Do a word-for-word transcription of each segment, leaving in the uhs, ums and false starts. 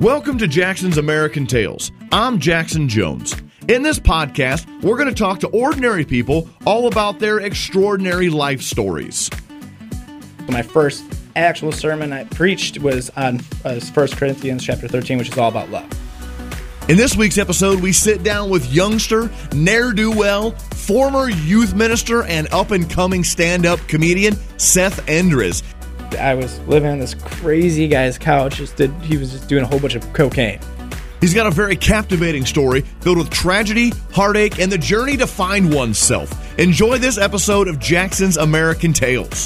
Welcome to Jackson's American Tales. I'm Jackson Jones. In this podcast, we're going to talk to ordinary people all about their extraordinary life stories. My first actual sermon I preached was on uh, First Corinthians chapter thirteen, which is all about love. In this week's episode, we sit down with youngster, ne'er-do-well, former youth minister, and up-and-coming stand-up comedian Seth Endres. I was living on this crazy guy's couch. Just did, he was just doing a whole bunch of cocaine. He's got a very captivating story filled with tragedy, heartache, and the journey to find oneself. Enjoy this episode of Jackson's American Tales.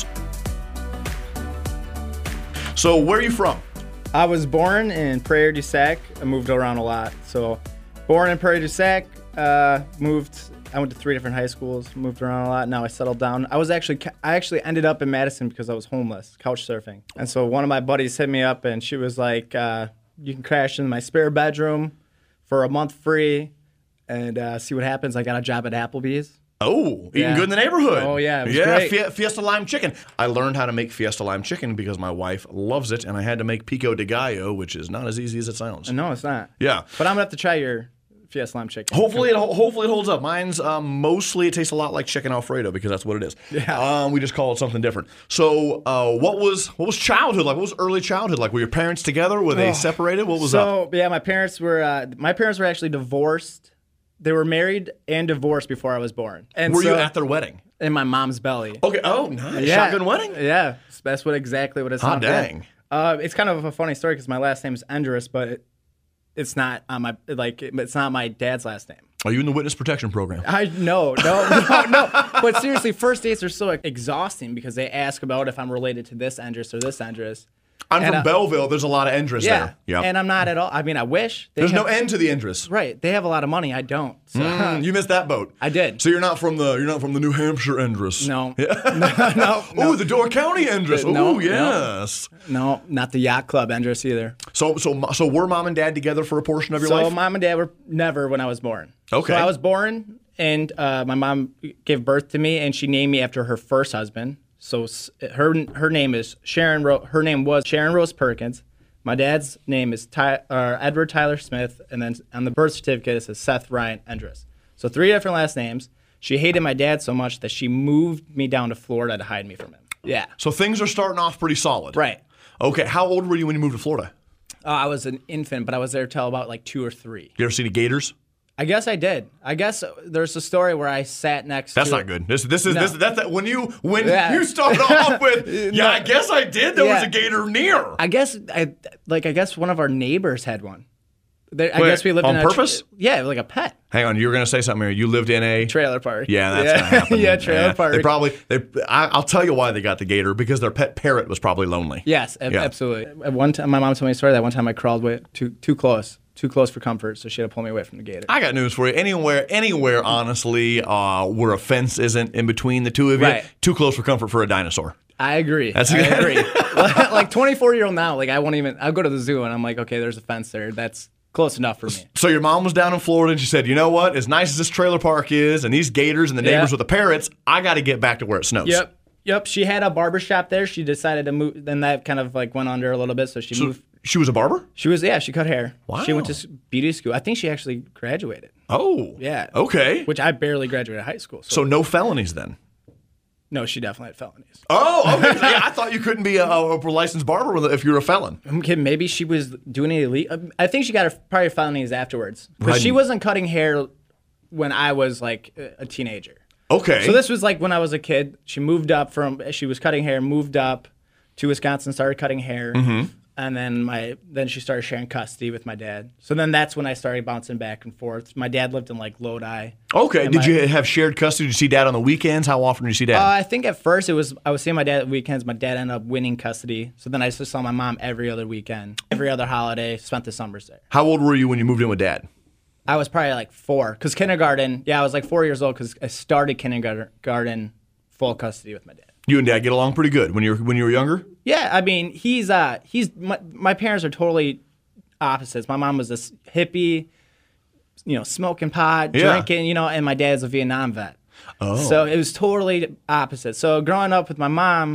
So, where are you from? I was born in Prairie du Sac. I moved around a lot. So, born in Prairie du Sac, uh, moved. I went to three different high schools, moved around a lot. Now I settled down. I was actually, I actually ended up in Madison because I was homeless, couch surfing. And so one of my buddies hit me up, and she was like, uh, "You can crash in my spare bedroom for a month free, and uh, see what happens." I got a job at Applebee's. Oh, eating Yeah. good in the neighborhood. Oh, yeah, it was yeah, great. Fie- Fiesta Lime Chicken. I learned how to make Fiesta Lime Chicken because my wife loves it, and I had to make Pico de Gallo, which is not as easy as it sounds. No, it's not. Yeah. But I'm gonna have to try your Fiesta Lime Chicken. Hopefully it hopefully it holds up. Mine's um, mostly it tastes a lot like chicken Alfredo because that's what it is. Yeah. Um, we just call it something different. So, uh, what was what was childhood like? What was early childhood like? Were your parents together? Were they Oh. separated? What was up? So yeah, my parents were uh, my parents were actually divorced. They were married and divorced before I was born. And Were so, you at their wedding? in my mom's belly? Okay. Oh, nice. Yeah. Shotgun wedding. Yeah, that's what exactly what it's. Hot dang. Uh, it's kind of a funny story because my last name is Endres, but it, it's not on my like it, it's not my dad's last name. Are you in the witness protection program? I no no no no. But seriously, first dates are so exhausting because they ask about if I'm related to this Endres or this Endres. I'm And, from uh, Belleville. There's a lot of Endres Yeah, there. Yeah. and I'm not at all. I mean, I wish they There's have, no end to the Endres. right. They have a lot of money. I don't. So. Mm, you missed that boat. I did. So you're not from the you're not from the New Hampshire Endres. No. no, no, no, Oh, the Door County Endres. Uh, no, Oh, yes. no, not the yacht club Endres either. So so so were mom and dad together for a portion of your So life? mom and dad were never when I was born. Okay. So I was born, and uh, my mom gave birth to me, and she named me after her first husband. So s- her her name is Sharon. Ro- her name was Sharon Rose Perkins. My dad's name is Ty- uh, Edward Tyler Smith, and then on the birth certificate it says Seth Ryan Endres. So three different last names. She hated my dad so much that she moved me down to Florida to hide me from him. Yeah. So things are starting off pretty solid. Right. Okay. How old were you when you moved to Florida? Uh, I was an infant, but I was there till about like two or three. You ever see any gators? I guess I did. I guess there's a story where I sat next That's to... not good. This this is No. this that's that when you when Yeah. you start off with yeah, No. I guess I did. There was Yeah. a gator near. I guess I like. I guess one of our neighbors had one. They, I Wait, guess we lived on in a purpose? Tra- yeah, like a pet Hang on, you were gonna say something here. You lived in a trailer park. Yeah, that's yeah. gonna happen. yeah, trailer park. They probably they I, I'll tell you why they got the gator because their pet parrot was probably lonely. Yes, ab- Yeah. absolutely. At one time, my mom told me a story that one time I crawled way too too close, too close for comfort, so she had to pull me away from the gator. I got news for you. Anywhere, anywhere, honestly, uh, where a fence isn't in between the two of you, Right. too close for comfort for a dinosaur. I agree. That's I good. agree. Like twenty-four year old now, like I won't even. I'll go to the zoo and I'm like, okay, there's a fence there. That's close enough for me. So your mom was down in Florida and she said, you know what? As nice as this trailer park is and these gators and the neighbors Yeah. with the parrots, I got to get back to where it snows. Yep. Yep. She had a barber shop there. She decided to move. Then that kind of like went under a little bit. So she So moved. she was a barber? She was, yeah, she cut hair. Wow. She went to s- beauty school. I think she actually graduated. Oh. Yeah. Okay. Which I barely graduated high school. So, So no felonies then? no, she definitely had felonies. Oh, okay. So, yeah, I thought you couldn't be a, a licensed barber if you're a felon. I'm kidding. Maybe she was doing it illegal. I think she got her probably felonies afterwards. Because Right. she wasn't cutting hair when I was like a a teenager. Okay. So this was like when I was a kid. She moved up from, she was cutting hair, moved up to Wisconsin, started cutting hair. Mm-hmm. And then my then she started sharing custody with my dad. So then that's when I started bouncing back and forth. My dad lived in like Lodi. Okay. And Did my- you have shared custody? Did you see dad on the weekends? How often did you see dad? Uh, I think at first it was I was seeing my dad at weekends. My dad ended up winning custody. So then I just saw my mom every other weekend, every other holiday. Spent the summers there. How old were you when you moved in with dad? I was probably like four because kindergarten. Yeah, I was like four years old because I started kindergarten full custody with my dad. You and dad get along pretty good when you were when you were younger? Yeah, I mean he's uh he's my, my parents are totally opposites. My mom was this hippie, you know, smoking pot, Yeah. drinking, you know, and my dad's a Vietnam vet. Oh. So it was totally opposite. So growing up with my mom,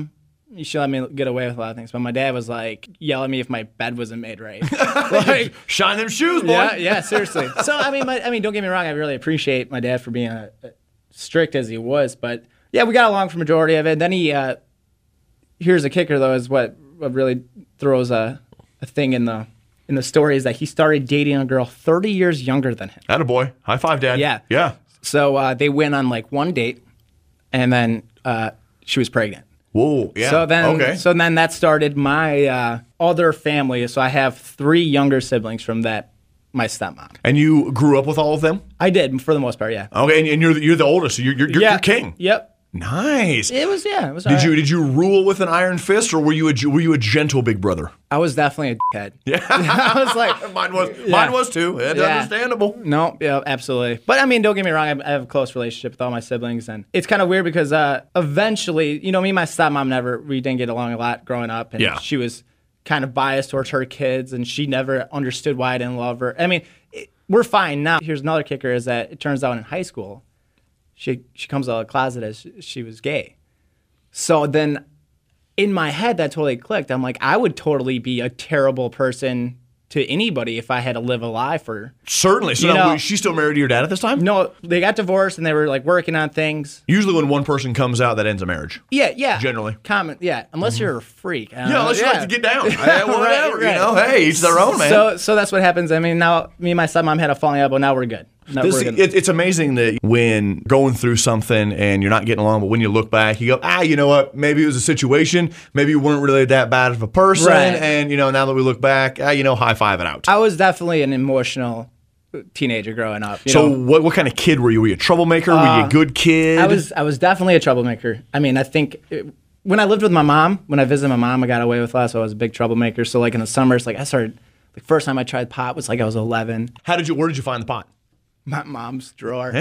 she let me get away with a lot of things. But my dad was like, yell at me if my bed wasn't made right. Like, shine them shoes, boy. Yeah, yeah, seriously. So I mean, my, I mean, don't get me wrong. I really appreciate my dad for being a, a strict as he was. But yeah, we got along for majority of it. Then he, uh, here's a kicker though, is what, what really throws a, a thing in the in the story is that he started dating a girl thirty years younger than him. Attaboy. High five, Dad. Yeah. Yeah. So uh, they went on like one date, and then uh, she was pregnant. Whoa, yeah. So then, okay. so then that started my uh, other family. So I have three younger siblings from that, my stepmom. And you grew up with all of them? I did, for the most part, yeah. Okay, and, and you're the, you're the oldest, so you're you're, you're, yeah. you're king. Yep. Nice. It was yeah. It was. Did all you right. did you rule with an iron fist, or were you a were you a gentle big brother? I was definitely a head. Yeah, I was like, mine was yeah. mine was too. It's Yeah. understandable. No, yeah, absolutely. But I mean, don't get me wrong. I, I have a close relationship with all my siblings, and it's kind of weird because uh, eventually, you know, me and my stepmom never we didn't get along a lot growing up, and Yeah. she was kind of biased towards her kids, and she never understood why I didn't love her. I mean, it, we're fine now. Here's another kicker: is that it turns out in high school, she she comes out of the closet as she, she was gay. So then, in my head, that totally clicked. I'm like, I would totally be a terrible person to anybody if I had to live a lie for. Certainly. So You now, know- was she still married to your dad at this time? No, they got divorced and they were like working on things. Usually, when one person comes out, that ends a marriage. Yeah, yeah. Generally. Common, yeah. Unless you're a freak. I don't Yeah, know. unless you like to get down. Hey, whatever, Right, you right. know. Hey, each their own, man. So, so that's what happens. I mean, now me and my stepmom had a falling out, but now we're good. Now This, we're good. it, it's amazing that when going through something and you're not getting along, but when you look back, you go, ah, you know what? Maybe it was a situation. Maybe you weren't really that bad of a person. Right. And, you know, now that we look back, ah, you know, high five it out. I was definitely an emotional teenager growing up. You so know? what what kind of kid were you? Were you a troublemaker? were you a good kid? I was I was definitely a troublemaker. I mean, I think it, when I lived with my mom, when I visited my mom, I got away with a lot, so I was a big troublemaker. So like in the summers, like I started, the first time I tried pot was like I was eleven. How did you, where did you find the pot? My mom's drawer.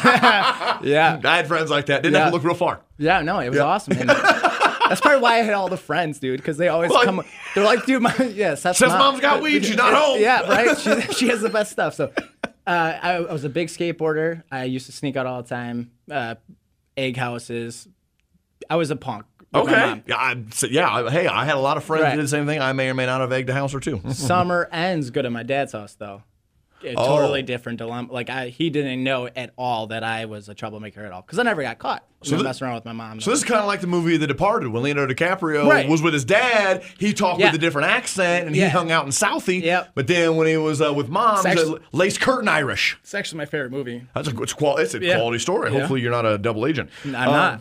Yeah. I had friends like that. Didn't Yeah. have to look real far. Yeah, no, it was awesome. And that's probably why I had all the friends, dude, because they always Well, come. They're like, dude, my, yeah, Seth's Seth's mom- mom's got weed, she's not home. Yeah, right. She, she has the best stuff. So, uh, I, I was a big skateboarder. I used to sneak out all the time. Uh, egg houses. I was a punk. with my Okay. mom. Yeah, I, so, yeah. I- Hey, I had a lot of friends Right. that did the same thing. I may or may not have egged a house or two. Summer ends good at my dad's house, though. A Oh. totally different dilemma. Like I, he didn't know at all that I was a troublemaker at all, because I never got caught. So thi- messing around with my mom. So this is kind of like the movie The Departed when Leonardo DiCaprio Right. was with his dad. He talked Yeah. with a different accent and he Yeah. hung out in Southie. Yep. But then when he was uh, with mom, It's actually- uh, lace curtain Irish. It's actually my favorite movie. That's a it's, qual- it's a Yeah. quality story. Yeah. Hopefully you're not a double agent. I'm Um, not.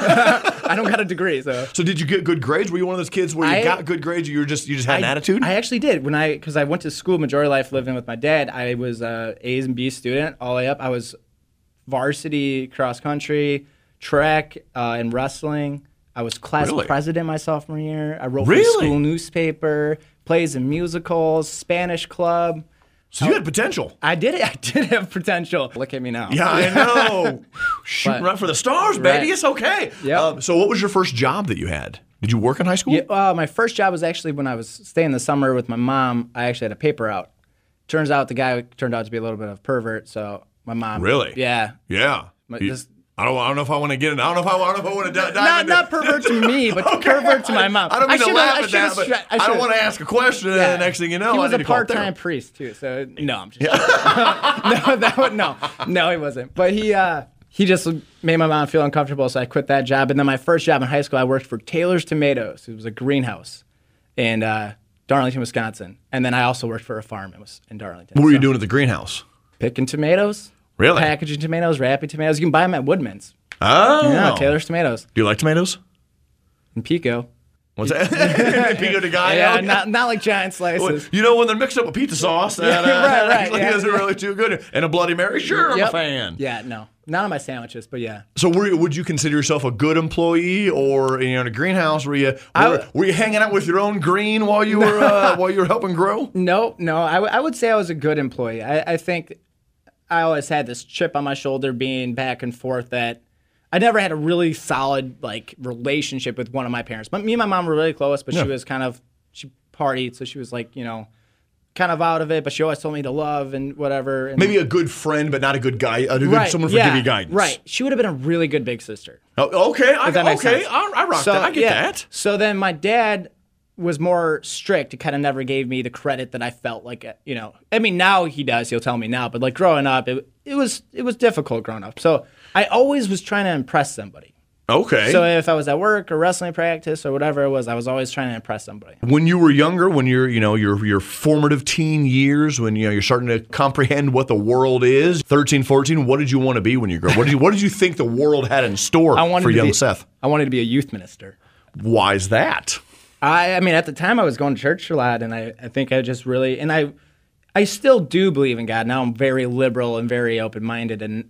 I don't got a degree, so. So did you get good grades? Were you one of those kids where you I- got good grades? Or you were just you just had an I, attitude. I actually did when I because I went to school majority of life living with my dad. I was a A's and B's student all the way up. I was varsity cross country, track, uh, and wrestling. I was class Really? president my sophomore year. I wrote for Really? the school newspaper, plays in musicals, Spanish club. so you had potential. I did it. I did have potential. Look at me now. Yeah, I know. Shooting But- right for the stars, baby. Right. It's okay. Yep. Um, so what was your first job that you had? Did you work in high school? Yeah, uh, my first job was actually when I was staying the summer with my mom. I actually had a paper out. Turns out the guy turned out to be a little bit of a pervert, so my mom. Really? Yeah. Yeah. But You- this- I don't. I don't know if I want to get in. I don't know if I, I don't know if I want to dive Not into. not pervert to me, but Okay. pervert to my mom. I don't mean to should've- laugh I at should've that, but stra- I, don't should've- want to ask a question, and then the next thing you know, he I was need a to call part-time therapy. priest too. So no, I'm just no, that would, no, no, he wasn't. But he uh, he just made my mom feel uncomfortable, so I quit that job. And then my first job in high school, I worked for Taylor's Tomatoes. It was a greenhouse in uh, Darlington, Wisconsin. And then I also worked for a farm. It was in Darlington. What were you So, doing at the greenhouse? Picking tomatoes. Really? Packaging tomatoes, wrapping tomatoes. You can buy them at Woodman's. Oh, Yeah, Taylor's Tomatoes Do you like tomatoes? in Pico. What's that? Pico de Gallo. Yeah, not not like giant slices. You know when they're mixed up with pizza sauce, that uh, right, right, actually yeah. isn't really too good. And a Bloody Mary, sure, I'm a Yep. fan. Yeah, no, not on my sandwiches, but yeah. So, were you, would you consider yourself a good employee, or you know, in a greenhouse? Were you I were, w- were you hanging out with your own green while you were uh, while you were helping grow? No, no, I, w- I would say I was a good employee. I, I think I always had this chip on my shoulder being back and forth that I never had a really solid like relationship with one of my parents. But me and my mom were really close, but Yeah. she was kind of, she partied, so she was like, you know, kind of out of it, but she always told me to love and whatever. And Maybe a good friend, but not a good guy. A good right, someone for yeah, give you guidance. Right. She would have been a really good big sister. Oh, okay. I, If that makes okay. sense. I, I rock So, that. I get yeah. that. So then my dad was more strict. He kind of never gave me the credit that I felt like, you know. I mean, now he does. He'll tell me now. But like growing up, it, it was it was difficult growing up. So I always was trying to impress somebody. Okay. So if I was at work or wrestling practice or whatever it was, I was always trying to impress somebody. When you were younger, when you're, you know, your your formative teen years, when you know you're starting to comprehend what the world is, thirteen, fourteen, what did you want to be when you grew up? What did you what did you think the world had in store I wanted for to young be, Seth? I wanted to be a youth minister. Why is that? I, I mean, at the time I was going to church a lot, and I, I think I just really, and I, I still do believe in God. Now I'm very liberal and very open-minded and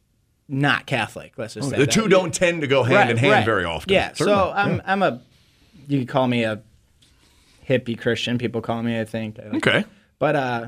not Catholic. Let's just say The that. two don't tend to go hand Right, in hand right. very often. Yeah. Certainly. So I'm, I'm a, you could call me a hippie Christian. People call me, I think. Okay. But uh,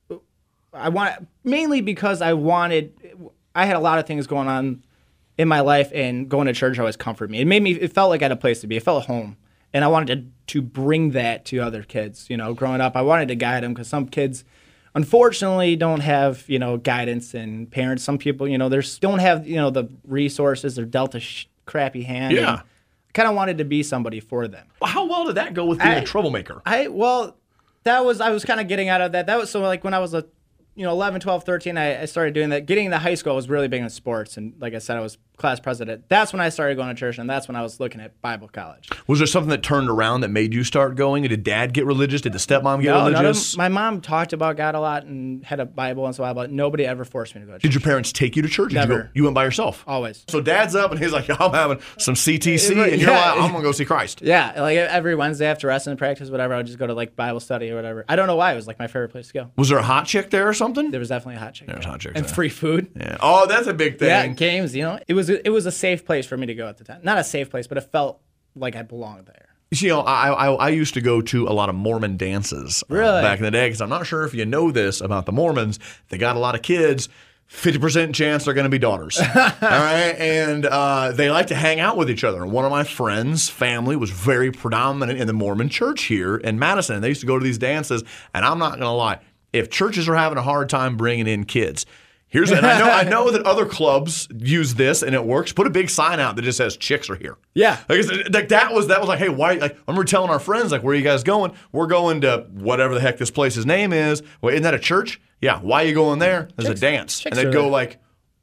I want mainly because I wanted, I had a lot of things going on in my life, and going to church always comforted me. It made me, it felt like I had a place to be. It felt home. And I wanted to, to bring that to other kids. You know, growing up, I wanted to guide them because some kids, unfortunately, don't have, you know, guidance and parents. Some people, you know, there's don't have, you know, the resources. They're dealt a sh- crappy hand. Yeah. Kind of wanted to be somebody for them. How well did that go with being I- a troublemaker? I well, that was I was kind of getting out of that. That was so like when I was a, you know, eleven, twelve, thirteen, I, I started doing that. Getting into high school, I was really big in sports, and like I said, I was class president. That's when I started going to church, and that's when I was looking at Bible college. Was there something that turned around that made you start going? Did Dad get religious? Did the stepmom get No, none of- religious? my mom talked about God a lot and had a Bible and so on, but nobody ever forced me to go to church. Did your parents take you to church? Did You, Never. go, you went by yourself? Always. So Dad's up and he's like, I'm having some C T C, Yeah. and you're like, I'm going to go see Christ. Yeah, like every Wednesday after wrestling practice, whatever, I would just go to like Bible study or whatever. I don't know why. It was like my favorite place to go. Was there a hot chick there or something? There was definitely a hot chick. There was hot chicks And there. free food. Yeah. Oh, that's a big thing. Yeah, and games, you know. It was it was a safe place for me to go at the time. Not a safe place, but it felt like I belonged there. You know, I, I I used to go to a lot of Mormon dances uh, Really? back in the day because I'm not sure if you know this about the Mormons. They got a lot of kids. fifty percent chance they're going to be daughters. All right. And uh, they like to hang out with each other. And one of my friends' family was very predominant in the Mormon church here in Madison. And they used to go to these dances. And I'm not going to lie, if churches are having a hard time bringing in kids, here's and I know I know that other clubs use this and it works. Put a big sign out that just says "Chicks are here." Yeah. like, it's- like that was that was like, hey, why? Like, I remember telling our friends, like, where are you guys going? We're going to whatever the heck this place's name is. Well, isn't that a church? Yeah. Why are you going there? There's Chicks- a dance, chicks and they'd are go there. like,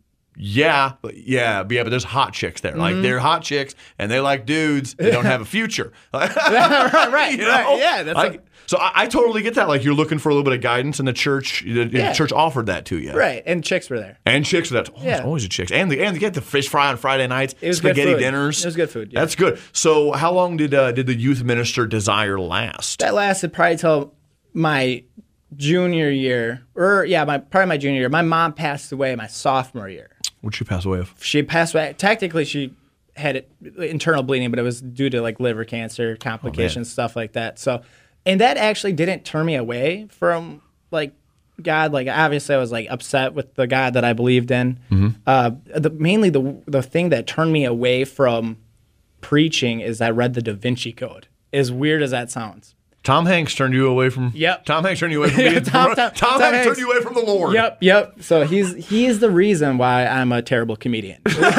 yeah, but yeah, but yeah, but there's hot chicks there. Mm-hmm. Like they're hot chicks, and they like dudes. They don't have a future. right, right, You know? right. Yeah, that's Like, like, so I, I totally get that. Like you're looking for a little bit of guidance, and the church, the, the Yeah. church offered that to you. right. And chicks were there. And chicks, that's always, Yeah. always a chicks. And the and they get the fish fry on Friday nights, It was good spaghetti food. dinners. It was good food, yeah. That's good. So how long did uh, did the youth minister desire last? That lasted probably till my junior year, or yeah, my probably my junior year. My mom passed away my sophomore year. What'd she pass away of? She passed away. Technically, she had it, internal bleeding, but it was due to like liver cancer complications, stuff like that. So, and that actually didn't turn me away from like God. Like obviously, I was like upset with the God that I believed in. Uh, the mainly the the thing that turned me away from preaching is I read the Da Vinci Code. As weird as that sounds. Tom Hanks turned you away from. Yep. Tom Hanks turned you away from. Being, Tom- Tom, Tom- Tom Hanks, Hanks. turned you away from the Lord. Yep, yep. So he's he is the reason why I'm a terrible comedian.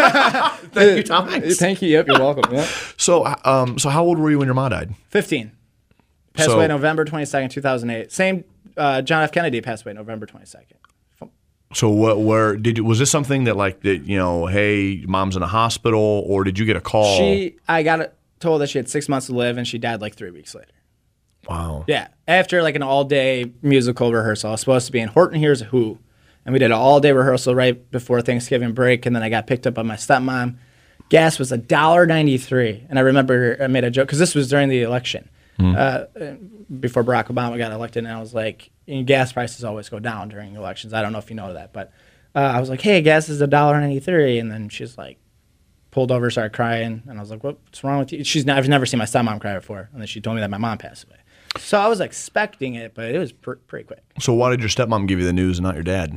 Thank you, Tom Hanks. Thank you. Yep, you're welcome. Yep. So, um, so how old were you when your mom died? fifteen. Passed So- away November twenty-second, two thousand eight. Same, uh, John F. Kennedy passed away November twenty-second. So, what? Where did you, was this something that like that? You know, hey, mom's in the hospital, or did you get a call? She, I got it- told that she had six months to live, and she died like three weeks later. Wow. Yeah, after like an all-day musical rehearsal. I was supposed to be in Horton Hears a Who, and we did an all-day rehearsal right before Thanksgiving break, and then I got picked up by my stepmom. Gas was a dollar ninety-three, and I remember I made a joke because this was during the election, uh, before Barack Obama got elected, and I was like, and gas prices always go down during elections. I don't know if you know that, but uh, I was like, hey, gas is a dollar ninety-three, and then she's like, pulled over, started crying, and I was like, what's wrong with you? She's not, I've never seen my stepmom cry before, and then she told me that my mom passed away. So I was expecting it, but it was pr- pretty quick. So, why did your stepmom give you the news and not your dad?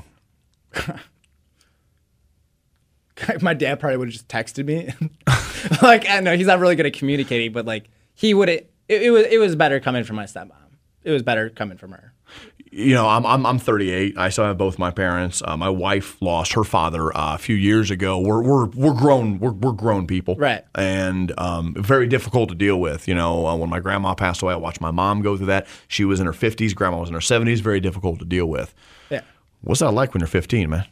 My dad probably would have just texted me. Like, I know he's not really good at communicating, but like he would have. It, it was it was better coming from my stepmom. It was better coming from her. you know, I'm, I'm I'm thirty-eight. I still have both my parents. Uh, my wife lost her father uh, a few years ago. We're we're we're grown. We're we're grown people, Right? And um, very difficult to deal with. You know, uh, when my grandma passed away, I watched my mom go through that. She was in her fifties. Grandma was in her seventies. Very difficult to deal with. Yeah. What's that like when you're fifteen, man?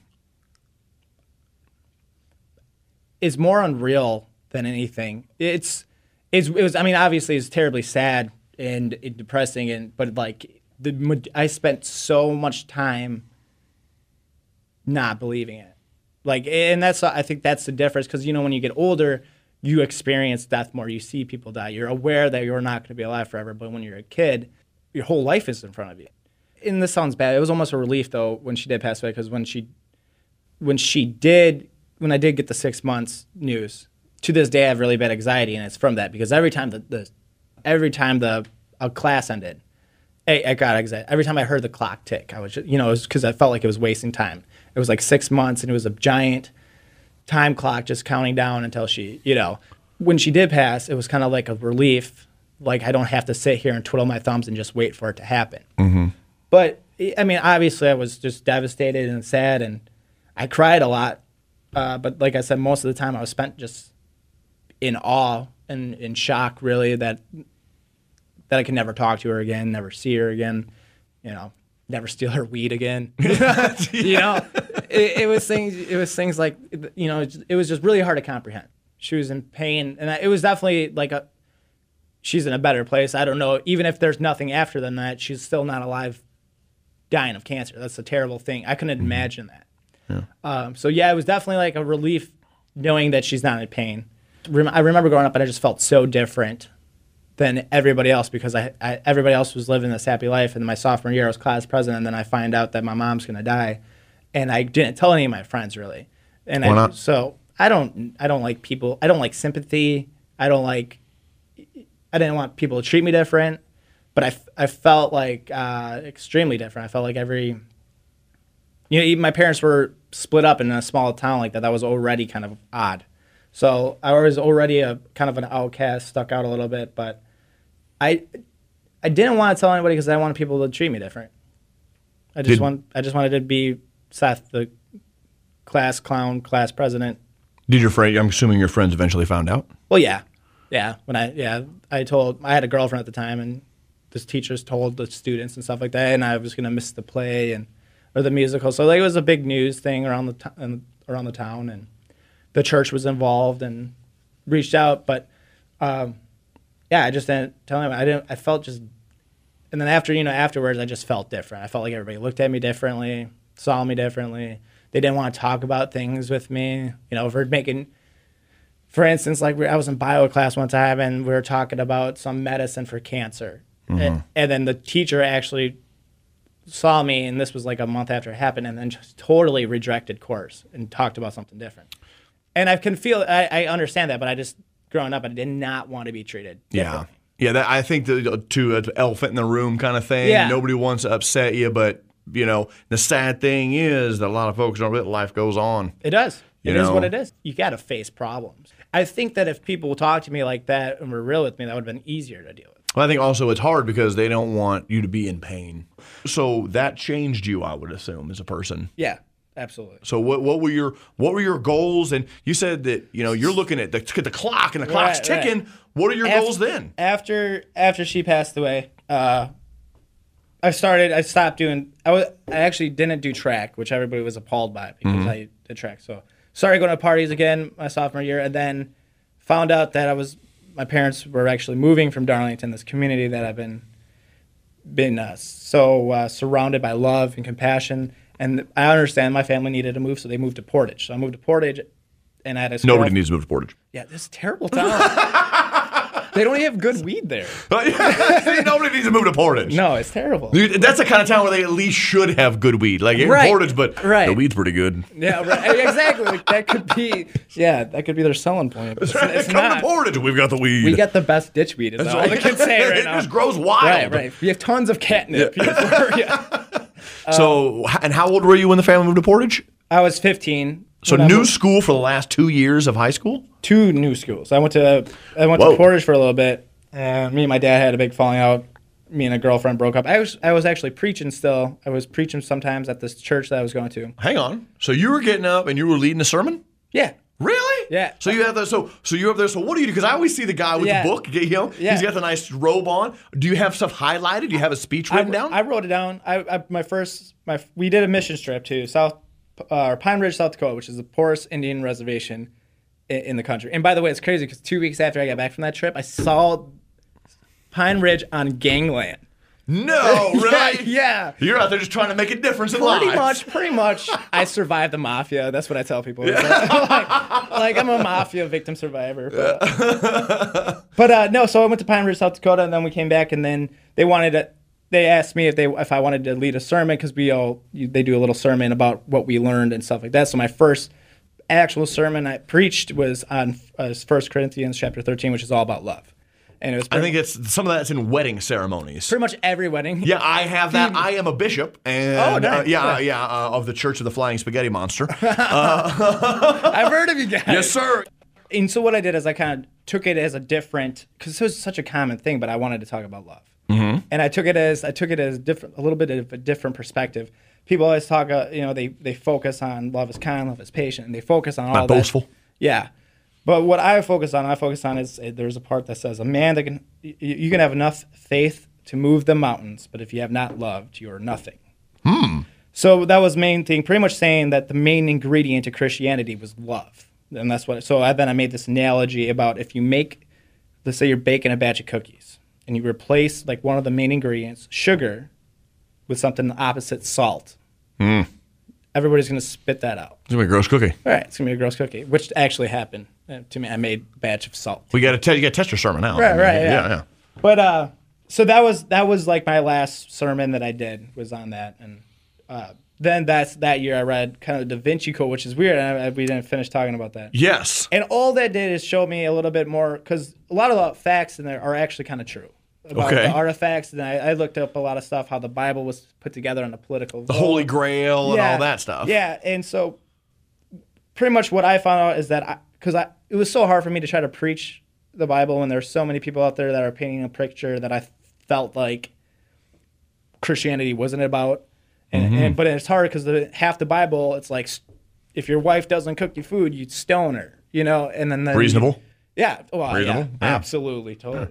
It's more unreal than anything. It's, it's it was. I mean, obviously, it's terribly sad and depressing, and but like the I spent so much time not believing it. Like, and that's I think that's the difference, because you know when you get older, you experience death more. You see people die. You're aware that you're not going to be alive forever. But when you're a kid, your whole life is in front of you. And this sounds bad. It was almost a relief though when she did pass away, because when she when she did. When I did get the six months news, to this day I have really bad anxiety, and it's from that, because every time the, the every time the a class ended, I, I got anxiety. Every time I heard the clock tick, I was just, you know, it was because I felt like it was wasting time. It was like six months, and it was a giant time clock just counting down until she, you know, when she did pass, it was kind of like a relief, like I don't have to sit here and twiddle my thumbs and just wait for it to happen. Mm-hmm. But I mean, obviously, I was just devastated and sad, and I cried a lot. Uh, but like I said, most of the time I was spent just in awe and in shock, really, that that I could never talk to her again, never see her again, you know, never steal her weed again. You know, it, it was things. It was things like, you know, it, it was just really hard to comprehend. She was in pain, and it was definitely like a. She's in a better place. I don't know. Even if there's nothing after than that, she's still not alive, dying of cancer. That's a terrible thing. I couldn't mm-hmm. imagine that. Yeah. Um, so yeah, it was definitely like a relief knowing that she's not in pain. Rem- I remember growing up and I just felt so different than everybody else, because I, I everybody else was living this happy life. And my sophomore year I was class president, and then I find out that my mom's gonna die, and I didn't tell any of my friends really. And Why I, not? So I don't I don't like people. I don't like sympathy. I don't like. I didn't want people to treat me different, but I, I felt like uh, extremely different. I felt like every. You know, even my parents were split up in a small town like that. That was already kind of odd. So I was already a kind of an outcast, stuck out a little bit. But I, I didn't want to tell anybody because I wanted people to treat me different. I just Did, want, I just wanted to be Seth, the class clown, class president. Did your friend? I'm assuming your friends eventually found out. Well, yeah, yeah. When I, yeah, I told I had a girlfriend at the time, and the teachers told the students and stuff like that, and I was gonna miss the play and. Or the musical, so like, it was a big news thing around the t- around the town, and the church was involved and reached out. But um, yeah, I just didn't tell them. I didn't. I felt just, and then after you know afterwards, I just felt different. I felt like everybody looked at me differently, saw me differently. They didn't want to talk about things with me. You know, for making, for instance, like I was in bio class one time, and we were talking about some medicine for cancer, mm-hmm. and, and then the teacher actually. Saw me, and this was like a month after it happened, and then just totally redirected course and talked about something different. And I can feel, I, I understand that, but I just, growing up, I did not want to be treated differently. Yeah. Yeah, that, I think the, to an elephant in the room kind of thing. Yeah. Nobody wants to upset you, but, you know, the sad thing is that a lot of folks don't really, life goes on. It does. You it know? is what it is. You got to face problems. I think that if people would talk to me like that and were real with me, that would have been easier to deal with. Well, I think also it's hard because they don't want you to be in pain. So that changed you, I would assume, as a person. Yeah, absolutely. So what what were your what were your goals? And you said that you know you're looking at the the clock and the clock's right, ticking. Right. What are your after, goals then? After after she passed away, uh, I started. I stopped doing. I was. I actually didn't do track, which everybody was appalled by because mm-hmm. I did track. So started going to parties again my sophomore year, and then found out that I was. My parents were actually moving from Darlington, this community that I've been been uh, so uh, surrounded by love and compassion. And I understand my family needed to move, so they moved to Portage. So I moved to Portage, and I had a Nobody needs to move to Portage. Yeah, this is a terrible town. They don't even have good weed there. Nobody needs to move to Portage. No, it's terrible. Dude, that's the kind of town where they at least should have good weed. Like in right. Portage, but right. the weed's pretty good. Yeah, right. Exactly. Like, that could be, yeah, that could be their selling point. It's, right. it's Come not. to Portage, we've got the weed. We got the best ditch weed. Is that's all right. I can say right it now. It just grows wild. Right, right. We have tons of catnip. Yeah. yeah. So, um, and how old were you when the family moved to Portage? I was fifteen. So new school for the last two years of high school? Two new schools. I went to I went Whoa. to Portage for a little bit. And me and my dad had a big falling out. me and a girlfriend broke up. I was I was actually preaching still. I was preaching sometimes at this church that I was going to. Hang on. So you were getting up and you were leading a sermon? Yeah. Really? Yeah. So you have the so so you're up there. So what do you do? Because I always see the guy with Yeah. the book. You know, Yeah. he's got the nice robe on. Do you have stuff highlighted? Do you have a speech I, written down? I wrote it down. I, I my first my we did a mission trip to South uh, Pine Ridge, South Dakota, which is the poorest Indian reservation in, in the country. And by the way, it's crazy because two weeks after I got back from that trip, I saw Pine Ridge on Gangland. no, right? Yeah. You're out there just trying to make a difference in Pretty lives. much, pretty much, I survived the mafia. That's what I tell people. It's like, like, like, I'm a mafia victim survivor. But, but uh, no, so I went to Pine Ridge, South Dakota, and then we came back, and then they wanted to. They asked me if they if I wanted to lead a sermon because we all they do a little sermon about what we learned and stuff like that. So my first actual sermon I preached was on uh, First Corinthians chapter thirteen, which is all about love. And it was I think it's some of that's in wedding ceremonies. pretty much every wedding. Yeah, I have that. I am a bishop, and Oh, nice. uh, yeah, Yeah. yeah, uh, of the Church of the Flying Spaghetti Monster. I've heard of you guys. Yes, sir. And so what I did is I kind of took it as a different, because it was such a common thing, but I wanted to talk about love. Mm-hmm. And I took it as I took it as different, a little bit of a different perspective. People always talk, uh, you know, they they focus on love is kind, love is patient, and they focus on all Not that. boastful. Yeah. But what I focus on, I focus on is uh, there's a part that says a man that can you, you can have enough faith to move the mountains, but if you have not loved, you are nothing. Hmm. So that was main thing, pretty much saying that the main ingredient to Christianity was love, and that's what. So I, then I made this analogy about if you make, let's say you're baking a batch of cookies, and you replace like one of the main ingredients, sugar, with something opposite, salt. Hmm. Everybody's gonna spit that out. It's gonna be a gross cookie. All right, it's gonna be a gross cookie, which actually happened uh, to me. I made a batch of salt. We got to te- you got to test your sermon out. Right, right, yeah. yeah, yeah. But uh, so that was that was like my last sermon that I did was on that, and uh, then that's that year I read kind of Da Vinci Code, which is weird, and I, we didn't finish talking about that. Yes. And all that did is show me a little bit more, because a lot of the facts in there are actually kind of true about Okay. the artifacts, and I, I looked up a lot of stuff how the Bible was put together on the political. The Holy Grail and all that stuff. Yeah, and so pretty much what I found out is that because I, I it was so hard for me to try to preach the Bible when there's so many people out there that are painting a picture that I felt like Christianity wasn't about. And, Mm-hmm. and but it's hard because the, half the Bible, it's like if your wife doesn't cook you food, you'd stone her, you know. And then, then Reasonable. yeah, well, Reasonable? yeah, Yeah. absolutely, totally.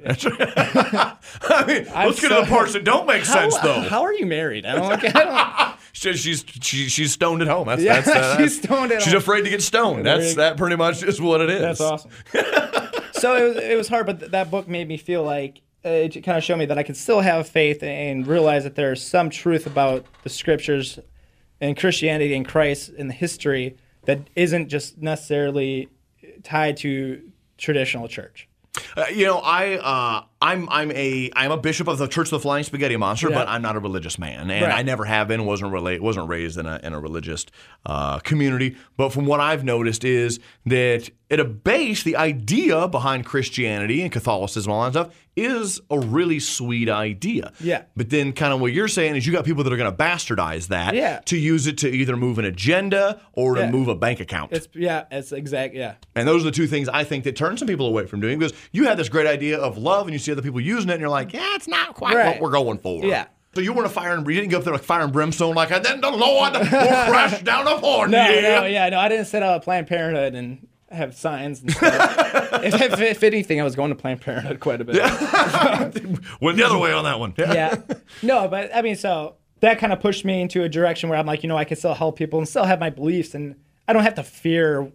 I mean, I'm let's get to so- the parts that don't make sense, how, though. How are you married? I don't. I don't She- she's she, she's stoned at home. That's, Yeah, that's, uh, she's that's- stoned at She's home. afraid to get stoned. There That's you- that pretty much is what it is. That's awesome. So it was, it was hard, but th- that book made me feel like uh, it kind of showed me that I could still have faith and realize that there's some truth about the scriptures and Christianity and Christ and the history that isn't just necessarily tied to traditional church. Uh, you know, I uh, I'm I'm a I'm a bishop of the Church of the Flying Spaghetti Monster, Yeah. but I'm not a religious man, and Right. I never have been. wasn't relate wasn't raised in a in a religious uh, community. But from what I've noticed is that at a base, the idea behind Christianity and Catholicism and all that stuff is a really sweet idea. Yeah. But then, kind of what you're saying is you got people that are going to bastardize that Yeah. to use it to either move an agenda or to Yeah. move a bank account. It's yeah, it's exact yeah. And those are the two things I think that turn some people away from doing, because you had this great idea of love and you see other people using it and you're like, yeah, it's not quite Right. what we're going for. Yeah. So you weren't a fire and you didn't go up there like fire and brimstone like, and then the Lord will crash down upon No, you. no, yeah, no, I didn't set up Planned Parenthood and have signs and stuff. if, if, if anything, I was going to Planned Parenthood quite a bit. Went the other way on that one. Yeah. No, but I mean, so that kind of pushed me into a direction where I'm like, you know, I can still help people and still have my beliefs, and I don't have to fear.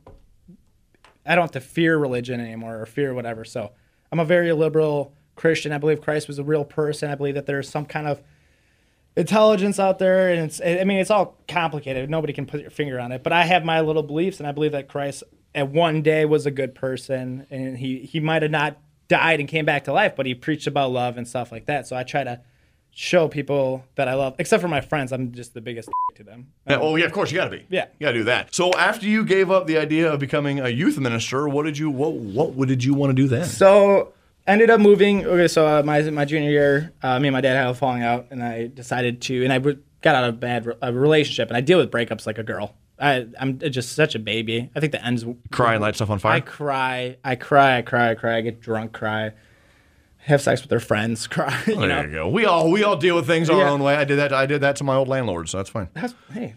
I don't have to fear religion anymore or fear whatever. So I'm a very liberal Christian. I believe Christ was a real person. I believe that there's some kind of intelligence out there, and it's. I mean, it's all complicated. Nobody can put your finger on it. But I have my little beliefs, and I believe that Christ at one day was a good person, and he he might have not died and came back to life, but he preached about love and stuff like that. So I try to show people that I love, except for my friends. I'm just the biggest to them. Yeah, oh, yeah, of course, you got to be. Yeah. You got to do that. So after you gave up the idea of becoming a youth minister, what did you what what did you want to do then? So ended up moving. Okay, so uh, my my junior year, uh, me and my dad had a falling out, and I decided to, and I w- got out of a bad re- a relationship, and I deal with breakups like a girl. I, I'm just such a baby. I think the ends. Cry and light stuff on fire? I cry. I cry. I cry. I cry. I get drunk. Cry. have sex with their friends, cry. You There know? you go. We all we all deal with things our Yeah. own way. I did that. I did that to my old landlord, so that's fine. That's, hey,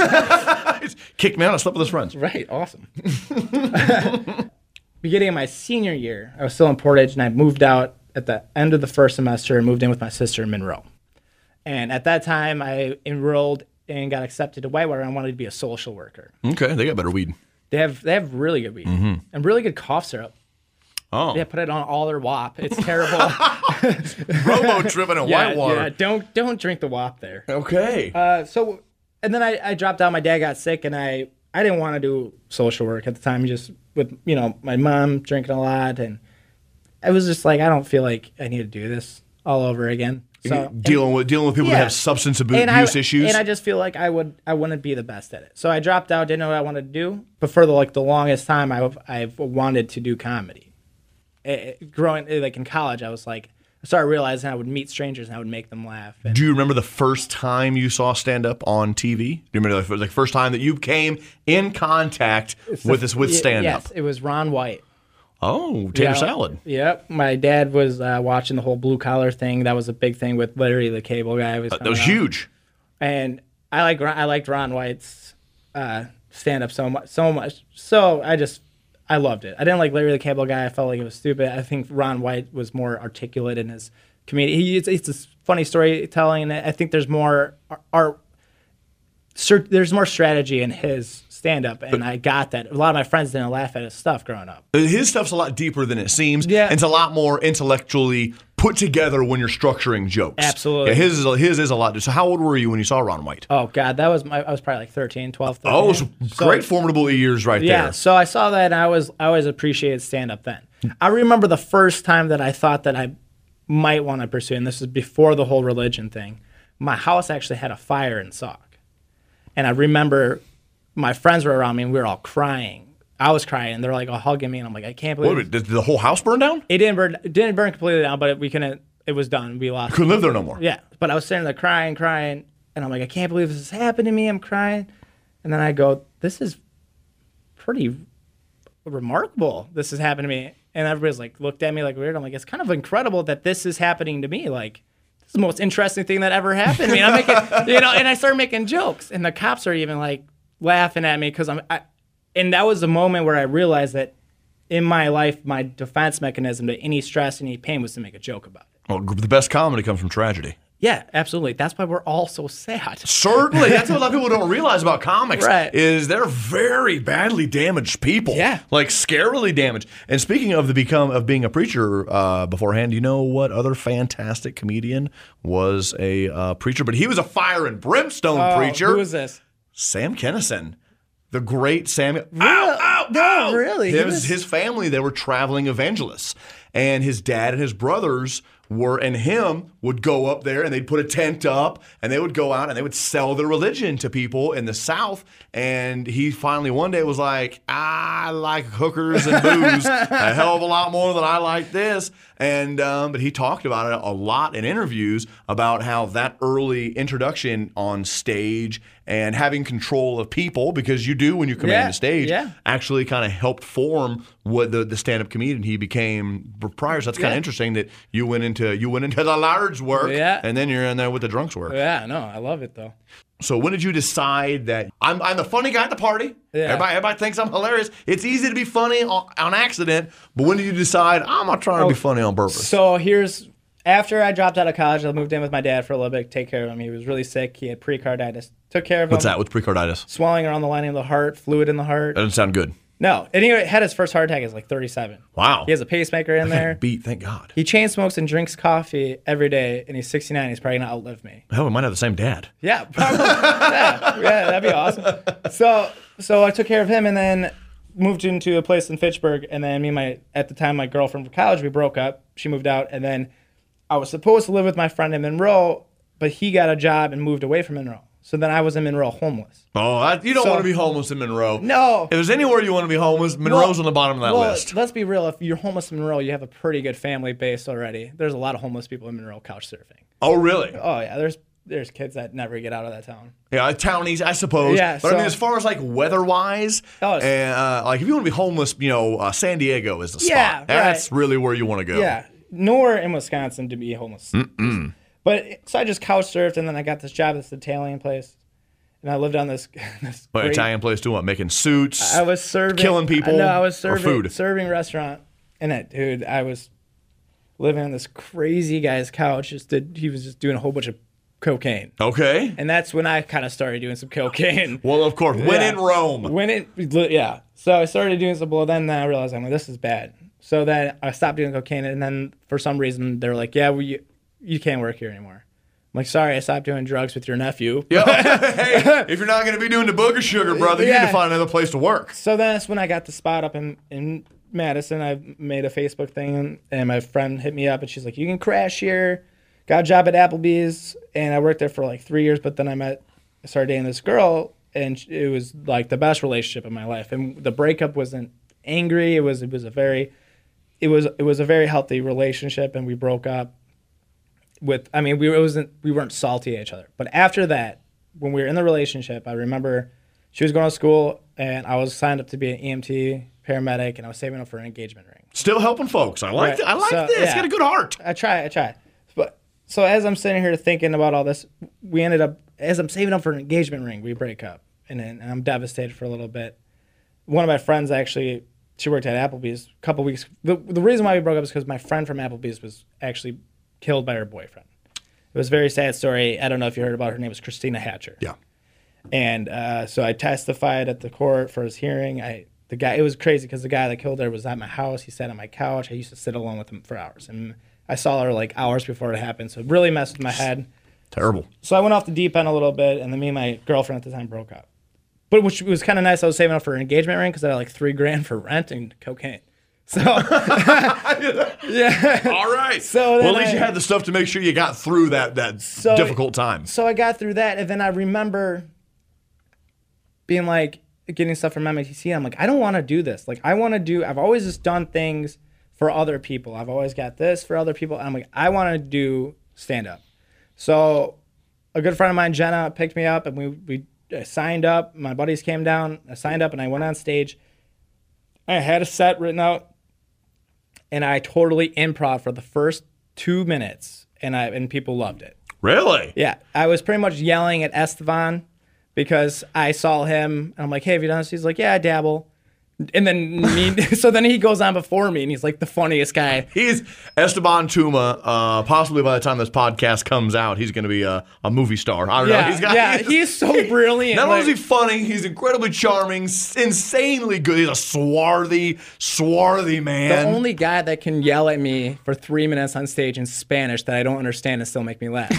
Kicked me out. I slept with his friends. right, awesome. Beginning of my senior year, I was still in Portage, and I moved out at the end of the first semester and moved in with my sister in Monroe. And at that time, I enrolled and got accepted to Whitewater, and I wanted to be a social worker. Okay, they got better weed. They have they have really good weed and really good cough syrup. Oh, Yeah, put it on all their W A P. It's terrible. Robo tripping in yeah, Whitewater. yeah, don't don't drink the W A P there. Okay. Uh, so, and then I, I dropped out. My dad got sick, and I, I didn't want to do social work at the time. Just with you know my mom drinking a lot, and I was just like, I don't feel like I need to do this all over again. So dealing with dealing with people yeah. that have substance abuse and I, issues. and I just feel like I would I wouldn't be the best at it. So I dropped out. Didn't know what I wanted to do. But for the like the longest time, I've I've wanted to do comedy. It, growing like in college, I was like, I started realizing I would meet strangers and I would make them laugh. And Do you remember the first time you saw stand up on T V? Do you remember the like, first time that you came in contact with this with y- stand up? Yes, it was Ron White. Oh, tater Yeah. salad. Yep. My dad was uh, watching the whole blue collar thing. That was a big thing with Larry the Cable Guy. Was That was coming out. huge. And I like I liked Ron White's uh, stand up so much, so much. So I just I loved it. I didn't like Larry the Cable Guy. I felt like it was stupid. I think Ron White was more articulate in his comedy. He it's, it's a funny storytelling, and I think there's more art. There's more strategy in his stand up, and I got that. A lot of my friends didn't laugh at his stuff growing up. His stuff's a lot deeper than it seems. Yeah. And it's a lot more intellectually put together when you're structuring jokes. Absolutely. Yeah, his is a, his is a lot. So how old were you when you saw Ron White? Oh God, that was my. I was probably like thirteen, twelve, thirteen. Oh, so So- great formidable years right Yeah, there. so I saw that, and I was I always appreciated stand up then. I remember the first time that I thought that I might want to pursue, and this is before the whole religion thing. My house actually had a fire in Sauk, and I remember my friends were around me, and we were all crying. I was crying, and they're like all hugging me, and I'm like, I can't believe Wait, did the whole house burn down? it didn't burn. It didn't burn completely down, but it, we couldn't. It was done. We lost. Couldn't live there no more. Yeah, but I was sitting there crying, crying, and I'm like, I can't believe this has happened to me. I'm crying, and then I go, this is pretty remarkable. This has happened to me, and everybody's like looked at me like weird. I'm like, it's kind of incredible that this is happening to me. Like, this is the most interesting thing that ever happened to me. And I'm making, you know, and I started making jokes, and the cops are even like laughing at me because I'm, I, and that was the moment where I realized that in my life, my defense mechanism to any stress, any pain was to make a joke about it. Well, the best comedy comes from tragedy. Yeah, absolutely. That's why we're all so sad. Certainly. That's what a lot of people don't realize about comics. Right. Is they're very badly damaged people. Yeah. Like scarily damaged. And speaking of the become of being a preacher uh, beforehand, you know what other fantastic comedian was a uh, preacher? But he was a fire and brimstone Oh, preacher. who is this? Sam Kinison. The great Sam. Ow, Really? ow, No, ow. really? He His, was- his family, they were traveling evangelists. And his dad and his brothers were, and him would go up there and they'd put a tent up and they would go out and they would sell their religion to people in the South. And he finally one day was like, I like hookers and booze a hell of a lot more than I like this. And um, but he talked about it a lot in interviews about how that early introduction on stage and having control of people, because you do when you command Yeah, the stage, yeah. actually kind of helped form what the, the stand-up comedian he became prior. So that's kind of Yeah. interesting that you went into you went into the large work, Yeah. and then you're in there with the drunks work. Yeah, no, I love it though. So when did you decide that I'm, I'm the funny guy at the party? Yeah. Everybody, everybody thinks I'm hilarious. It's easy to be funny on, on accident, but when did you decide I'm not trying to be funny on purpose? So here's after I dropped out of college, I moved in with my dad for a little bit to take care of him. He was really sick. He had pericarditis. Took care of What's him. that? What's pericarditis? Swelling around the lining of the heart, fluid in the heart. That doesn't sound good. No, and he had his first heart attack at like thirty-seven. Wow. He has a pacemaker in there. Beat, thank God. He chain smokes and drinks coffee every day, and he's sixty-nine. He's probably gonna outlive me. Hell, we might have the same dad. Yeah, probably. yeah, yeah, that'd be awesome. So, so I took care of him, and then moved into a place in Fitchburg. And then me and my, at the time, my girlfriend from college, we broke up. She moved out, and then I was supposed to live with my friend in Monroe, but he got a job and moved away from Monroe. So then I was in Monroe homeless. Oh, I, you don't So- want to be homeless in Monroe. No. If there's anywhere you want to be homeless, Monroe's Well- on the bottom of that well, list. let's be real. If you're homeless in Monroe, you have a pretty good family base already. There's a lot of homeless people in Monroe couch surfing. Oh, really? Oh yeah, there's there's kids that never get out of that town. Yeah, townies, I suppose. Yeah, but I mean, so- as far as like weather-wise, Oh, it's- and uh, like if you want to be homeless, you know, uh, San Diego is the spot. Yeah, right. That's really where you want to go. Yeah, nor in Wisconsin to be homeless. Mm-mm. But so I just couch surfed, and then I got this job at this Italian place, and I lived on this. this But great, Italian place doing what? Making suits. I was serving, killing people. No, I was or serving food. serving restaurant, and it, dude, I was living on this crazy guy's couch. Just did he was just doing a whole bunch of cocaine, Okay. and that's when I kind of started doing some cocaine. Well, of course, when Yeah. in Rome. When it, yeah. So I started doing some, well, then I realized, I'm like, this is bad. So then I stopped doing cocaine, and then for some reason, they were like, yeah, well, you, you can't work here anymore. I'm like, sorry, I stopped doing drugs with your nephew. Yeah. Hey, if you're not going to be doing the booger sugar, brother, you need Yeah. to find another place to work. So then that's when I got the spot up in, in Madison. I made a Facebook thing, and my friend hit me up, and she's like, you can crash here. Got a job at Applebee's, and I worked there for like three years, but then I met, I started dating this girl, and it was like the best relationship of my life. And the breakup wasn't angry. It was, it was a very, it was, it was a very healthy relationship, and we broke up with, I mean, we wasn't, we weren't salty at each other. But after that, when we were in the relationship, I remember she was going to school, and I was signed up to be an E M T paramedic, and I was saving up for an engagement ring. Still helping folks. I like Right. th- I like So, this. yeah. Got a good heart. I try, I try. But so as I'm sitting here thinking about all this, we ended up, as I'm saving up for an engagement ring, we break up. And then and I'm devastated for a little bit. One of my friends actually, she worked at Applebee's a couple weeks. The, the reason why we broke up is because my friend from Applebee's was actually killed by her boyfriend. It was a very sad story. I don't know if you heard about her. Her name was Christina Hatcher. Yeah. And uh, so I testified at the court for his hearing. I the guy, it was crazy because the guy that killed her was at my house. He sat on my couch. I used to sit alone with him for hours. And I saw her like hours before it happened. So it really messed with my head. Terrible. So I went off the deep end a little bit, and then me and my girlfriend at the time broke up. But which was kind of nice. I was saving up for an engagement ring because I had like three grand for rent and cocaine. So yeah. All right. So then well, at least I- you had the stuff to make sure you got through that that So- difficult time. So I got through that, and then I remember being like getting stuff from M I T C. I'm like, I don't want to do this. Like, I want to do. I've always just done things for other people. I've always got this for other people. And I'm like, I want to do stand up. So a good friend of mine, Jenna, picked me up, and we we I signed up. My buddies came down. I signed up, and I went on stage. I had a set written out, and I totally improv for the first two minutes, and I and people loved it. Really? Yeah, I was pretty much yelling at Esteban because I saw him, and I'm like, hey, have you done this? He's like, yeah, I dabble. And then me, so then he goes on before me, and he's like the funniest guy. He's Esteban Tuma. Uh, possibly by the time this podcast comes out, he's going to be a, a movie star. I don't know. Yeah, He's got, yeah, he's so brilliant. Not only is like- he funny, he's incredibly charming, s- insanely good. He's a swarthy, swarthy the man. only guy that can yell at me for three minutes on stage in Spanish that I don't understand and still make me laugh.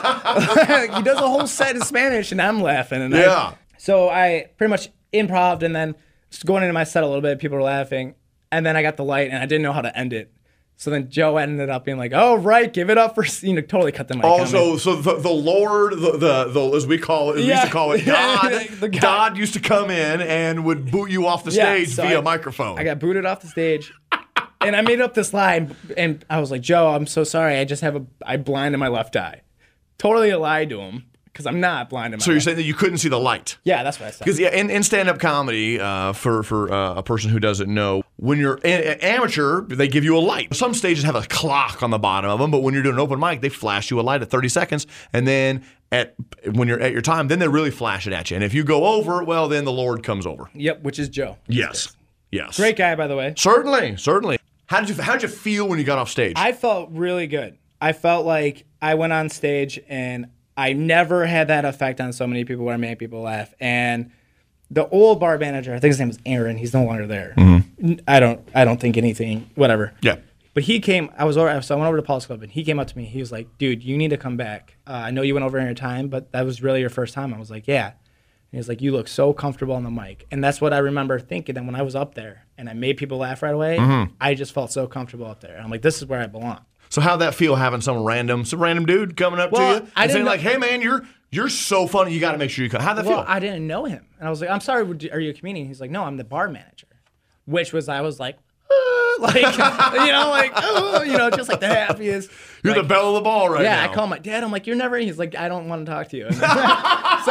He does a whole set in Spanish, and I'm laughing. And I- Yeah. so I pretty much improv'd, and then just going into my set a little bit, people were laughing, and then I got the light, and I didn't know how to end it. So then Joe ended up being like, "Oh right, give it up for," you know, totally cut the mic. on me. Also, so the, the Lord, the, the the as we call it, we used Yeah. to call it God. The God. God used to come in and would boot you off the Yeah, stage so via I- microphone. I got booted off the stage, and I made up this line, and I was like, "Joe, I'm so sorry. I just have a I blind in my left eye." Totally lied to him because I'm not blind in my. so you're left. saying that you couldn't see the light? Yeah, that's what I said. Because yeah, in, in stand-up comedy, uh, for for uh, a person who doesn't know, when you're a- a- amateur, they give you a light. Some stages have a clock on the bottom of them, but when you're doing an open mic, they flash you a light at thirty seconds, and then at when you're at your time, then they really flash it at you. And if you go over, well, then the Lord comes over. Yep, which is Joe. Yes, yes, Great guy, by the way. certainly, certainly. How did you how did you feel when you got off stage? I felt really good. I felt like I went on stage and I never had that effect on so many people where I made people laugh. And the old bar manager, I think his name was Aaron. He's no longer there. Mm-hmm. I don't. I don't think anything. Whatever. yeah. But he came. I was over. So I went over to Paul's Club, and he came up to me. He was like, "Dude, you need to come back. Uh, I know you went over in your time, but that was really your first time." I was like, "Yeah." And he was like, "You look so comfortable on the mic," and that's what I remember thinking. That when I was up there and I made people laugh right away, Mm-hmm. I just felt so comfortable up there. And I'm like, "This is where I belong." So how'd that feel having some random, some random dude coming up Well, to you I and didn't saying know- like, "Hey man, you're you're so funny. You got to make sure you come." How'd that Well, feel? I didn't know him, and I was like, "I'm sorry, would you- are you a comedian?" He's like, "No, I'm the bar manager," which was I was like, uh, like you know, like oh, you know, just like the happiest. You're like, the bell of the ball right yeah, now. I call my dad. I'm like, "You're never." He's like, "I don't want to talk to you." And then- so,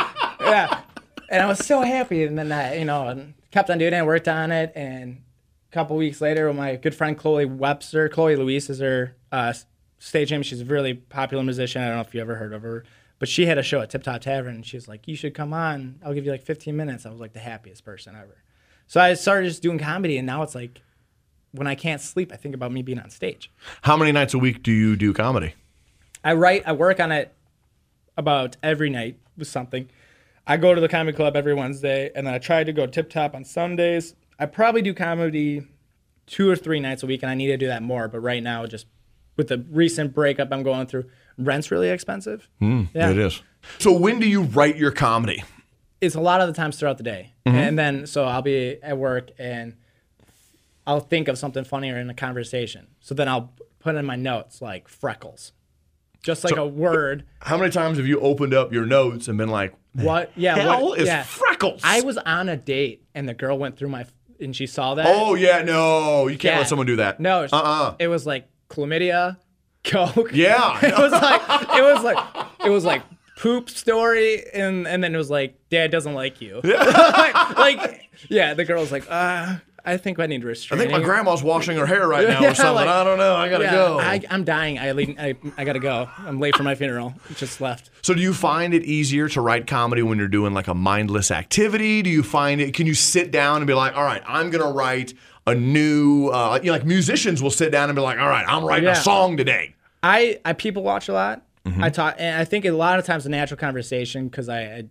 yeah, and I was so happy, and then I, you know, and kept on doing it, and worked on it, and couple weeks later, with my good friend Chloe Webster. Chloe Louise is her uh, stage name. She's a really popular musician. I don't know if you ever heard of her. But she had a show at Tip Top Tavern, and she was like, you should come on. I'll give you like fifteen minutes. I was like the happiest person ever. So I started just doing comedy, and now it's like when I can't sleep, I think about me being on stage. How many nights a week do you do comedy? I write, I work on it about every night with something. I go to the comedy club every Wednesday, and then I try to go Tip Top on Sundays. I probably do comedy two or three nights a week, and I need to do that more. But right now, just with the recent breakup I'm going through, rent's really expensive. Mm, yeah. It is. So when do you write your comedy? It's a lot of the times throughout the day. Mm-hmm. And then, so I'll be at work, and I'll think of something funnier in a conversation. So then I'll put in my notes, like freckles. Just like so, a word. How many times have you opened up your notes and been like, what? Yeah, hell what, is yeah. freckles? I was on a date, and the girl went through my, and she saw that. Oh, yeah, no. You can't yeah. let someone do that. No. Uh-uh. It was like chlamydia, coke. Yeah. it was like, it was like, it was like poop story, and, and then it was like, dad doesn't like you. Yeah. like, like, yeah, the girl was like, uh, I think I need restraining. I think my grandma's washing her hair right now yeah, or something. Like, I don't know. I gotta yeah, go. I, I'm dying. I, I I gotta go. I'm late for my funeral. Just left. So do you find it easier to write comedy when you're doing like a mindless activity? Do you find it? Can you sit down and be like, all right, I'm gonna write a new. Uh, you know, like musicians will sit down and be like, all right, I'm writing yeah. a song today. I I people watch a lot. Mm-hmm. I talk, and I think a lot of times a natural conversation because I, I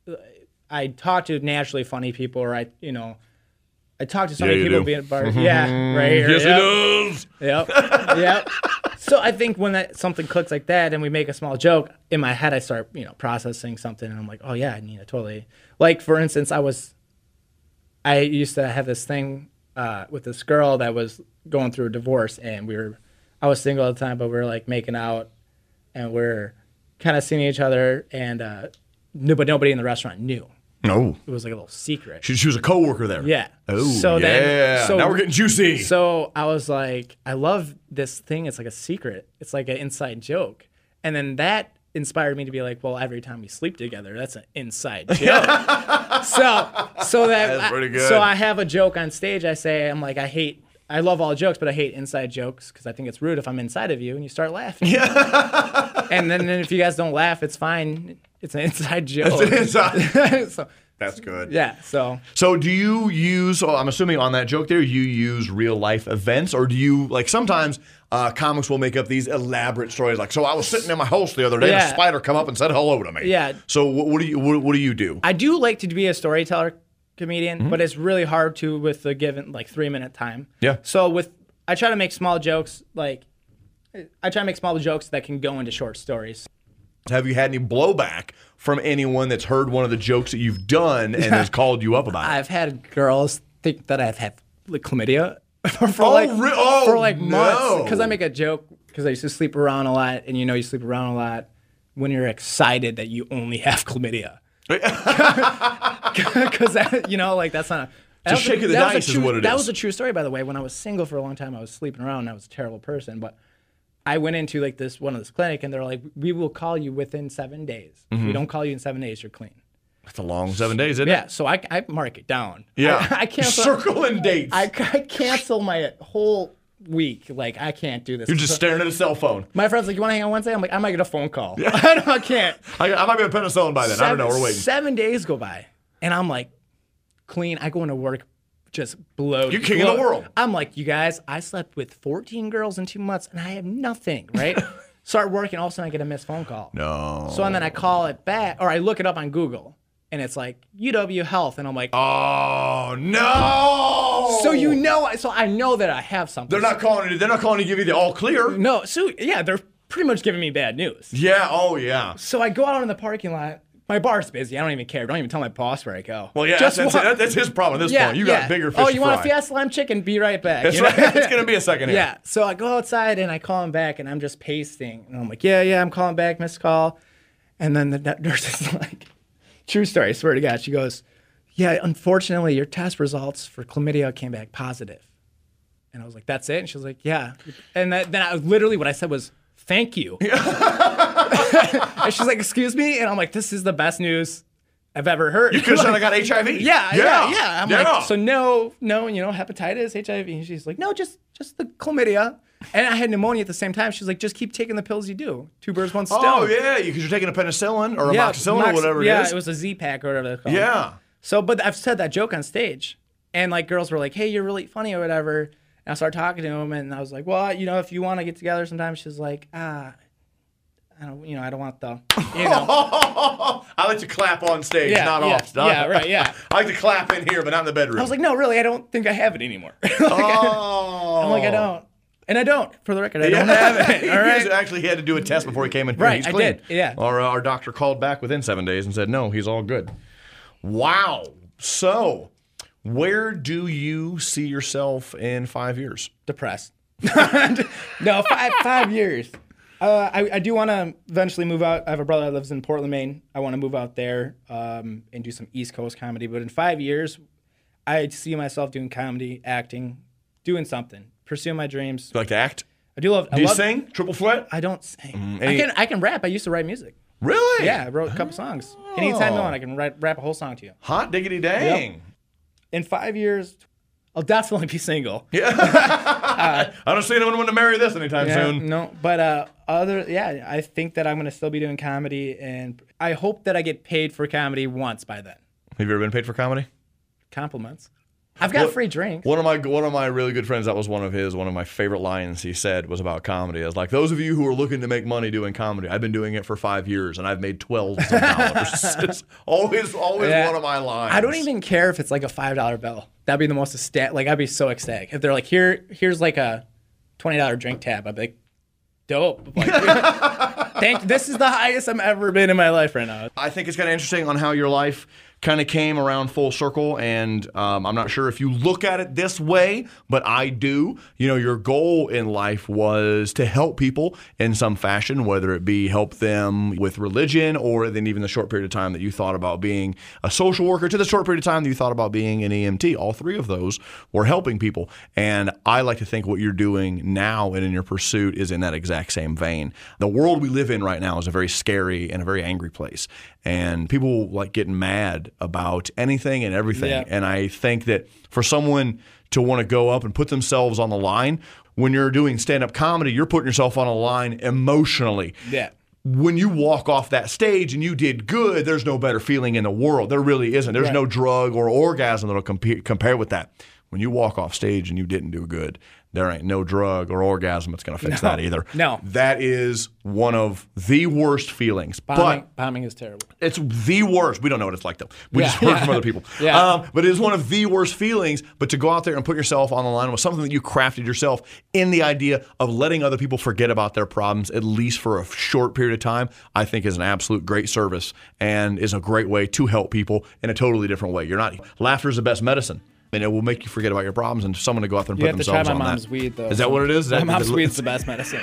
I talk to naturally funny people, or I you know. I talk to so yeah, many people do. being at bars. Yeah, right here. Yes, yep. it does. Yep. Yep. So I think when that something clicks like that and we make a small joke, in my head I start, you know, processing something and I'm like, oh yeah, I need to totally. Like for instance, I was, I used to have this thing uh, with this girl that was going through a divorce, and we were, I was single at the time, but we were like making out, and we we're kind of seeing each other, and uh, no, but nobody in the restaurant knew. No. It was like a little secret. She, she was a coworker there. Yeah. Oh, so yeah. Then, so, now we're getting juicy. So I was like, I love this thing. It's like a secret. It's like an inside joke. And then that inspired me to be like, well, every time we sleep together, that's an inside joke. so so that that's pretty good. I, so I have a joke on stage. I say, I'm like, I hate, I love all jokes, but I hate inside jokes because I think it's rude if I'm inside of you and you start laughing. Yeah. and then, then if you guys don't laugh, it's fine. It's an inside joke. It's an inside. so, That's good. Yeah. So. So do you use? Oh, I'm assuming on that joke there, you use real life events, or do you like sometimes uh, comics will make up these elaborate stories like, so I was sitting in my house the other day, yeah. and a spider come up and said hello to me. Yeah. So what, what do you what, what do you do? I do like to be a storyteller comedian, Mm-hmm. but it's really hard to with the given like three minute time. Yeah. So with I try to make small jokes like I try to make small jokes that can go into short stories. Have you had any blowback from anyone that's heard one of the jokes that you've done and has called you up about it? I've had girls think that I've had like chlamydia for, for oh, like re- oh, for like months no. because I make a joke because I used to sleep around a lot, and you know you sleep around a lot when you're excited that you only have chlamydia. Because you know like that's not. A, Just shaking the that dice true, is what it that is. was a true story, by the way. When I was single for a long time, I was sleeping around, and I was a terrible person, but I went into like this one of this clinic, and they're like, "We will call you within seven days. Mm-hmm. If we don't call you in seven days, you're clean." That's a long seven days, isn't Yeah, it? so I, I mark it down. Yeah, I, I cancel. Circling dates. I, I cancel my whole week. Like I can't do this. You're just so, staring at a cell phone. my friend's like, "You want to hang on Wednesday?" I'm like, "I might get a phone call." Yeah. I, don't, I can't. I, I might be on penicillin by then. Seven, I don't know. We're waiting. Seven days go by, and I'm like, clean. I go into work. Just bloated. You're king of the world. I'm like, you guys, I slept with fourteen girls in two months and I have nothing, right? Start working, all of a sudden I get a missed phone call. No. So and then I call it back, or I look it up on Google, and it's like U W Health, and I'm like, oh no. So you know, so I know that I have something. They're not calling you. They're not calling to give you the all clear. No, so yeah, they're pretty much giving me bad news. Yeah. Oh yeah. So I go out in the parking lot. My bar's busy. I don't even care. Don't even tell my boss where I go. Well, yeah, Just that's, walk- that's, that's his problem at this yeah, point. You yeah. got bigger fish Oh, to you want fry. a Fiesta Lime chicken? Be right back. That's you know? right. It's gonna be a second here. Yeah. So I go outside and I call him back, and I'm just pasting, and I'm like, yeah, yeah, I'm calling back, missed call, and then the nurse is like, true story. I swear to God, she goes, yeah, unfortunately, your test results for chlamydia came back positive, and I was like, that's it, and she was like, yeah, and that, then I literally what I said was, thank you, and she's like, excuse me, and I'm like, this is the best news. I've ever heard. You could have said I got H I V. Yeah, yeah, yeah. I'm yeah. like, so no, no, you know, hepatitis, H I V. And she's like, no, just just the chlamydia. And I had pneumonia at the same time. She's like, just keep taking the pills you do. Two birds, one stone. Oh, yeah, because you're taking a penicillin or a yeah, amoxicillin mox- or whatever it yeah, is. Yeah, it was a Z-Pack or whatever they're called. Yeah. So, but I've said that joke on stage. And, like, girls were like, hey, you're really funny or whatever. And I started talking to him, and I was like, well, you know, if you want to get together sometime, she's like, ah, I don't, you know, I don't want the, you know. I like to clap on stage, Yeah, not yeah, off. Not, yeah, right, yeah. I like to clap in here, but not in the bedroom. I was like, no, really, I don't think I have it anymore. like, oh. I'm like, I don't. And I don't, for the record, I don't have it. All right. Actually, he had to do a test before he came in here. Right, He's I clean. did, yeah. Our, uh, our doctor called back within seven days and said, no, he's all good. Wow. So, where do you see yourself in five years? Depressed. no, five five years. Uh, I, I do want to eventually move out. I have a brother that lives in Portland, Maine. I want to move out there um, and do some East Coast comedy. But in five years, I see myself doing comedy, acting, doing something, pursuing my dreams. You like to act? I do love. I Do you love, sing? Triple threat? I don't sing. Mm, I any- can I can rap. I used to write music. Really? Yeah, I wrote a couple songs. Anytime you want, I can write, rap a whole song to you. Hot diggity dang. Yep. In five years, I'll definitely be single. Yeah. uh, I don't see anyone want to marry this anytime Yeah, soon. no, but uh, other, yeah, I think that I'm gonna still be doing comedy, and I hope that I get paid for comedy once by then. Have you ever been paid for comedy? Compliments. I've got What- free drinks. One of my one of my really good friends, that was one of his one of my favorite lines he said was about comedy. Is like, those of you who are looking to make money doing comedy, I've been doing it for five years and I've made twelve dollars. It's always always Yeah. one of my lines. I don't even care if it's like a five dollar bill. That'd be the most ecstatic. Like I'd be so ecstatic if they're like, here, here's like a twenty dollar drink tab. I'd be like, dope. Like, thank. This is the highest I've ever been in my life right now. I think it's kind of interesting on how your life kind of came around full circle, and um, I'm not sure if you look at it this way, but I do. You know, your goal in life was to help people in some fashion, whether it be help them with religion, or then even the short period of time that you thought about being a social worker, to the short period of time that you thought about being an E M T. All three of those were helping people, and I like to think what you're doing now and in your pursuit is in that exact same vein. The world we live in right now is a very scary and a very angry place, and people like getting mad about anything and everything. Yeah. And I think that for someone to want to go up and put themselves on the line, when you're doing stand-up comedy, you're putting yourself on a line emotionally. Yeah. When you walk off that stage and you did good, there's no better feeling in the world. There really isn't. There's Right. no drug or orgasm that'll compare, compare with that. When you walk off stage and you didn't do good, there ain't no drug or orgasm that's going to fix No. that either. No. That is one of the worst feelings. Bombing, But bombing is terrible. it's the worst. We don't know what it's like, though. We Yeah. just heard from other people. Yeah. Um, but it is one of the worst feelings. But to go out there and put yourself on the line with something that you crafted yourself in the idea of letting other people forget about their problems, at least for a short period of time, I think is an absolute great service and is a great way to help people in a totally different way. You're not, laughter is the best medicine. And it will make you forget about your problems, and someone to go out there and You put have to try themselves my on mom's that. weed, though. Is that what it is? Is My that- mom's is it- weed's the best medicine.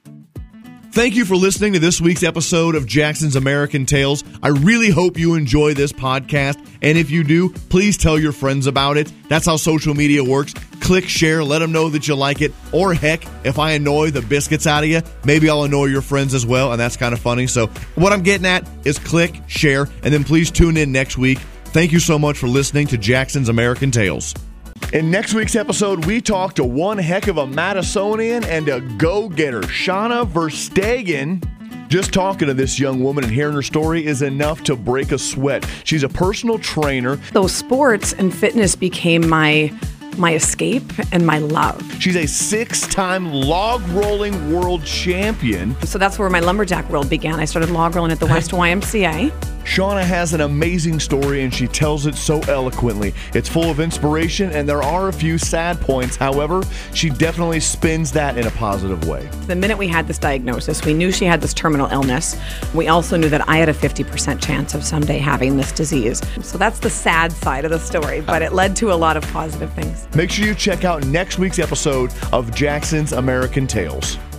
Thank you for listening to this week's episode of Jackson's American Tales. I really hope you enjoy this podcast. And if you do, please tell your friends about it. That's how social media works. Click share, let them know that you like it. Or heck, if I annoy the biscuits out of you, maybe I'll annoy your friends as well. And that's kind of funny. So what I'm getting at is click, share, and then please tune in next week. Thank you so much for listening to Jackson's American Tales. In next week's episode, we talk to one heck of a Madisonian and a go-getter, Shauna Verstegen. Just talking to this young woman and hearing her story is enough to break a sweat. She's a personal trainer. Those sports and fitness became my my escape and my love. She's a six-time log rolling world champion. So that's where my lumberjack world began. I started log rolling at the West Y M C A. Shauna has an amazing story, and she tells it so eloquently. It's full of inspiration, and there are a few sad points. However, she definitely spins that in a positive way. The minute we had this diagnosis, we knew she had this terminal illness. We also knew that I had a fifty percent chance of someday having this disease. So that's the sad side of the story, but it led to a lot of positive things. Make sure you check out next week's episode of Jackson's American Tales.